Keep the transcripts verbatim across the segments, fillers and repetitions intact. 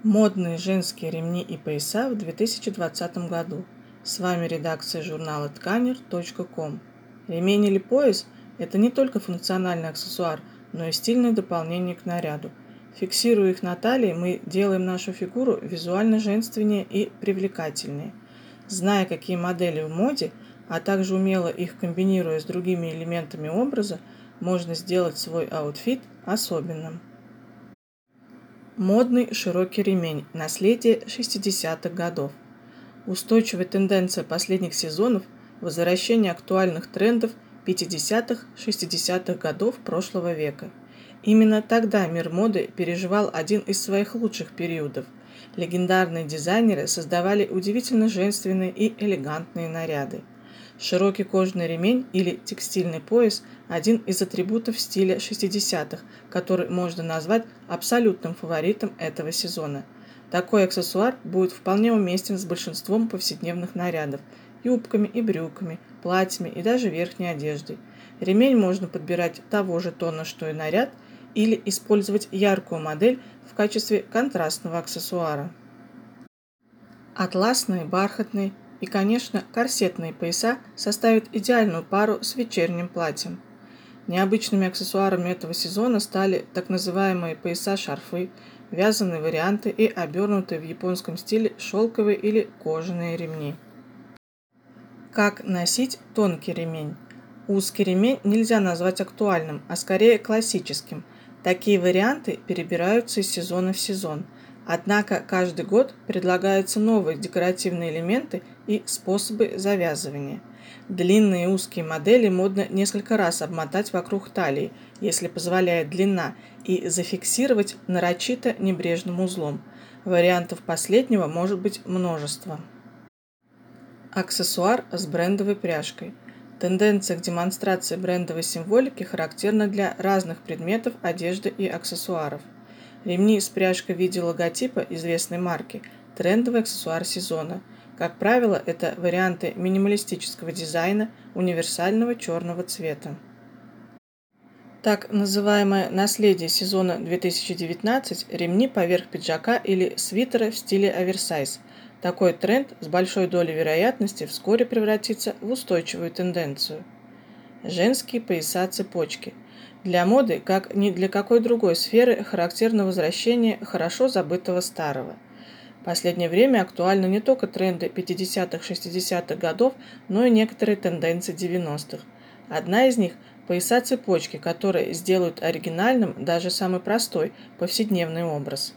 Модные женские ремни и пояса в две тысячи двадцатом году. С вами редакция журнала тканер точка ком. Ремень или пояс – это не только функциональный аксессуар, но и стильное дополнение к наряду. Фиксируя их на талии, мы делаем нашу фигуру визуально женственнее и привлекательнее. Зная, какие модели в моде, а также умело их комбинируя с другими элементами образа, можно сделать свой аутфит особенным. Модный широкий ремень – наследие шестидесятых годов. Устойчивая тенденция последних сезонов – возвращение актуальных трендов пятидесятых-шестидесятых годов прошлого века. Именно тогда мир моды переживал один из своих лучших периодов. Легендарные дизайнеры создавали удивительно женственные и элегантные наряды. Широкий кожаный ремень или текстильный пояс – один из атрибутов стиля шестидесятых, который можно назвать абсолютным фаворитом этого сезона. Такой аксессуар будет вполне уместен с большинством повседневных нарядов – юбками и брюками, платьями и даже верхней одеждой. Ремень можно подбирать того же тона, что и наряд, или использовать яркую модель в качестве контрастного аксессуара. Атласные, бархатные и, конечно, корсетные пояса составят идеальную пару с вечерним платьем. Необычными аксессуарами этого сезона стали так называемые пояса-шарфы, вязаные варианты и обернутые в японском стиле шелковые или кожаные ремни. Как носить тонкий ремень? Узкий ремень нельзя назвать актуальным, а скорее классическим. Такие варианты перебираются из сезона в сезон. Однако каждый год предлагаются новые декоративные элементы и способы завязывания. Длинные и узкие модели модно несколько раз обмотать вокруг талии, если позволяет длина, и зафиксировать нарочито небрежным узлом. Вариантов последнего может быть множество. Аксессуар с брендовой пряжкой. Тенденция к демонстрации брендовой символики характерна для разных предметов одежды и аксессуаров. Ремни с пряжкой в виде логотипа известной марки – трендовый аксессуар сезона. Как правило, это варианты минималистического дизайна универсального черного цвета. Так называемое наследие сезона две тысячи девятнадцать – ремни поверх пиджака или свитера в стиле оверсайз. Такой тренд с большой долей вероятности вскоре превратится в устойчивую тенденцию. Женские пояса-цепочки. Для моды, как ни для какой другой сферы, характерно возвращение хорошо забытого старого. В последнее время актуальны не только тренды пятидесятых-шестидесятых годов, но и некоторые тенденции девяностых. Одна из них – пояса-цепочки, которые сделают оригинальным даже самый простой повседневный образ.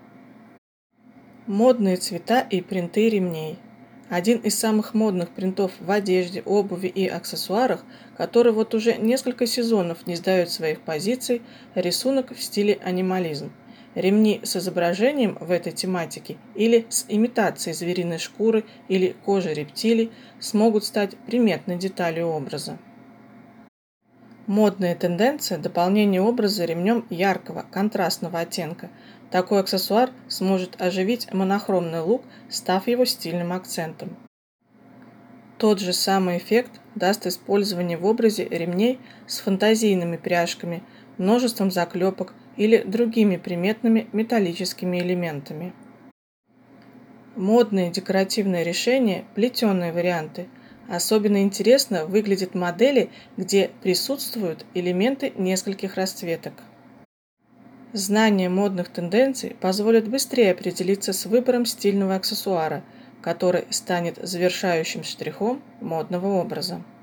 Модные цвета и принты ремней. Один из самых модных принтов в одежде, обуви и аксессуарах, который вот уже несколько сезонов не сдает своих позиций, рисунок в стиле анимализм. Ремни с изображением в этой тематике или с имитацией звериной шкуры или кожи рептилий смогут стать приметной деталью образа. Модная тенденция – дополнение образа ремнем яркого, контрастного оттенка. Такой аксессуар сможет оживить монохромный лук, став его стильным акцентом. Тот же самый эффект даст использование в образе ремней с фантазийными пряжками, множеством заклепок или другими приметными металлическими элементами. Модные декоративные решения – плетеные варианты. Особенно интересно выглядят модели, где присутствуют элементы нескольких расцветок. Знание модных тенденций позволит быстрее определиться с выбором стильного аксессуара, который станет завершающим штрихом модного образа.